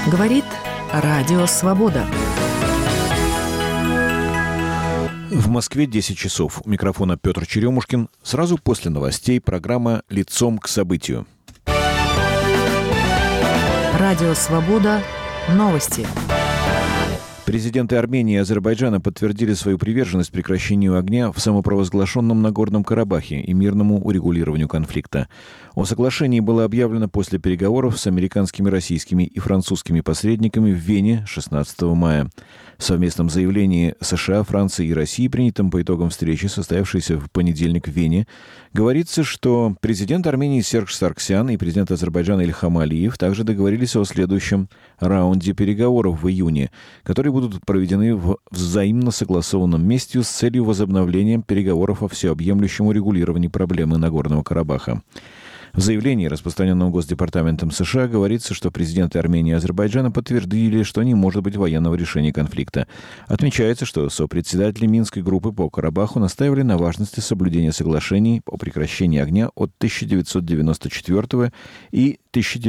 Говорит Радио Свобода. В Москве 10 часов. У микрофона Петр Черемушкин. Сразу после новостей программа «Лицом к событию». Радио Свобода. Новости. Президенты Армении и Азербайджана подтвердили свою приверженность прекращению огня в самопровозглашенном Нагорном Карабахе и мирному урегулированию конфликта. О соглашении было объявлено после переговоров с американскими, российскими и французскими посредниками в Вене 16 мая. В совместном заявлении США, Франции и России, принятом по итогам встречи, состоявшейся в понедельник в Вене, говорится, что президент Армении Серж Саргсян и президент Азербайджана Ильхам Алиев также договорились о следующем раунде переговоров в июне, которые будут проведены в взаимно согласованном месте с целью возобновления переговоров о всеобъемлющем урегулировании проблемы Нагорного Карабаха. В заявлении, распространенном Госдепартаментом США, говорится, что президенты Армении и Азербайджана подтвердили, что не может быть военного решения конфликта. Отмечается, что сопредседатели Минской группы по Карабаху настаивали на важности соблюдения соглашений о прекращении огня от 1994 и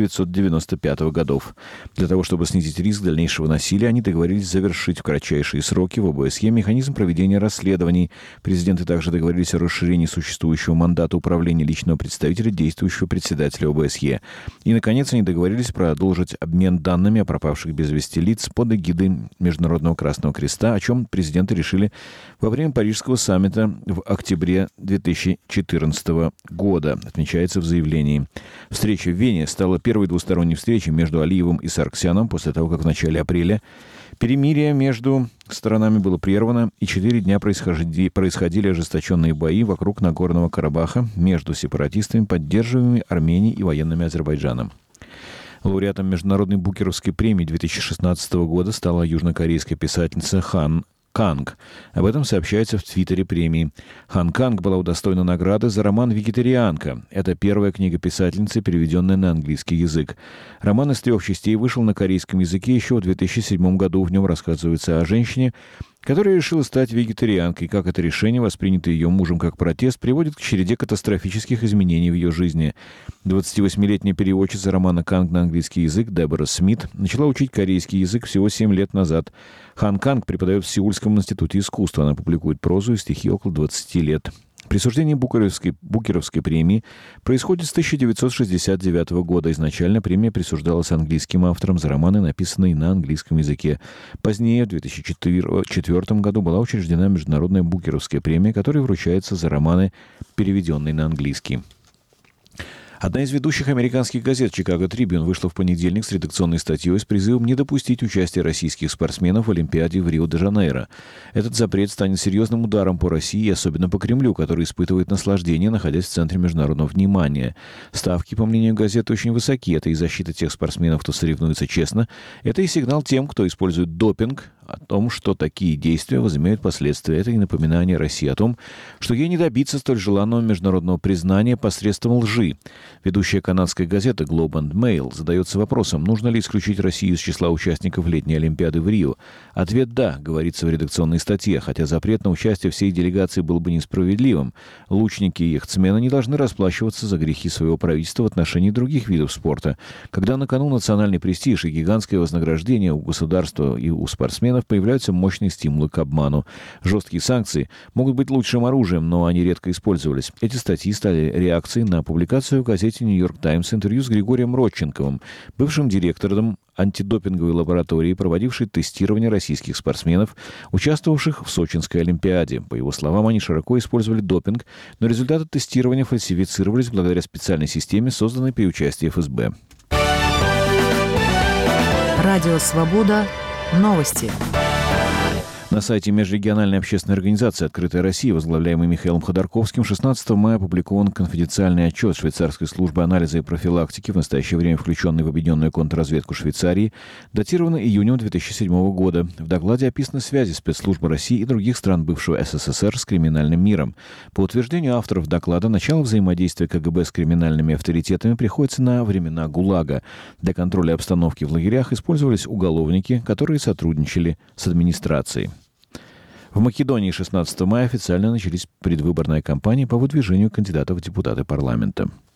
1995 годов. Для того, чтобы снизить риск дальнейшего насилия, они договорились завершить в кратчайшие сроки в ОБСЕ механизм проведения расследований. Президенты также договорились о расширении существующего мандата управления личного представителя действующего председателя ОБСЕ. И, наконец, они договорились продолжить обмен данными о пропавших без вести лиц под эгидой Международного Красного Креста, о чем президенты решили во время Парижского саммита в октябре 2014 года, отмечается в заявлении. Встреча в Вене стала первой двусторонней встречей между Алиевым и Саргсяном после того, как в начале апреля перемирие между сторонами было прервано, и 4 дня происходили ожесточенные бои вокруг Нагорного Карабаха между сепаратистами, поддерживаемыми Арменией и военными Азербайджаном. Лауреатом Международной Букеровской премии 2016 года стала южнокорейская писательница Хан Канг. Об этом сообщается в твиттере премии. Хан Канг была удостоена награды за роман «Вегетарианка». Это первая книга писательницы, переведенная на английский язык. Роман из 3 частей вышел на корейском языке еще в 2007 году. В нем рассказывается о женщине, которая решила стать вегетарианкой, как это решение, воспринятое ее мужем как протест, приводит к череде катастрофических изменений в ее жизни. 28-летняя переводчица романа Канг на английский язык Дебора Смит начала учить корейский язык всего 7 лет назад. Хан Канг преподает в Сеульском институте искусства. Она публикует прозу и стихи около 20 лет. Присуждение Букеровской премии происходит с 1969 года. Изначально премия присуждалась английским авторам за романы, написанные на английском языке. Позднее, в 2004 году, была учреждена Международная Букеровская премия, которая вручается за романы, переведенные на английский. Одна из ведущих американских газет «Чикаго Трибюн» вышла в понедельник с редакционной статьей с призывом не допустить участия российских спортсменов в Олимпиаде в Рио-де-Жанейро. Этот запрет станет серьезным ударом по России и особенно по Кремлю, который испытывает наслаждение, находясь в центре международного внимания. Ставки, по мнению газеты, очень высоки. Это и защита тех спортсменов, кто соревнуется честно. Это и сигнал тем, кто использует допинг, о том, что такие действия возымеют последствия. Это и напоминание России о том, что ей не добиться столь желанного международного признания посредством лжи. Ведущая канадская газета Globe and Mail задается вопросом, нужно ли исключить Россию из числа участников летней Олимпиады в Рио. Ответ «да», говорится в редакционной статье, хотя запрет на участие всей делегации был бы несправедливым. Лучники и яхтсмены не должны расплачиваться за грехи своего правительства в отношении других видов спорта. Когда на кону национальный престиж и гигантское вознаграждение у государства и у спортсменов, появляются мощные стимулы к обману. Жесткие санкции могут быть лучшим оружием, но они редко использовались. Эти статьи стали реакцией на публикацию в газете «Нью-Йорк Таймс» интервью с Григорием Родченковым, бывшим директором антидопинговой лаборатории, проводившей тестирование российских спортсменов, участвовавших в Сочинской Олимпиаде. По его словам, они широко использовали допинг, но результаты тестирования фальсифицировались благодаря специальной системе, созданной при участии ФСБ. Радио «Свобода». Новости. На сайте межрегиональной общественной организации «Открытая Россия», возглавляемой Михаилом Ходорковским, 16 мая опубликован конфиденциальный отчет швейцарской службы анализа и профилактики, в настоящее время включенный в объединенную контрразведку Швейцарии, датированный июнем 2007 года. В докладе описаны связи спецслужбы России и других стран бывшего СССР с криминальным миром. По утверждению авторов доклада, начало взаимодействия КГБ с криминальными авторитетами приходится на времена ГУЛАГа. Для контроля обстановки в лагерях использовались уголовники, которые сотрудничали с администрацией. В Македонии 16 мая официально начались предвыборная кампания по выдвижению кандидатов в депутаты парламента.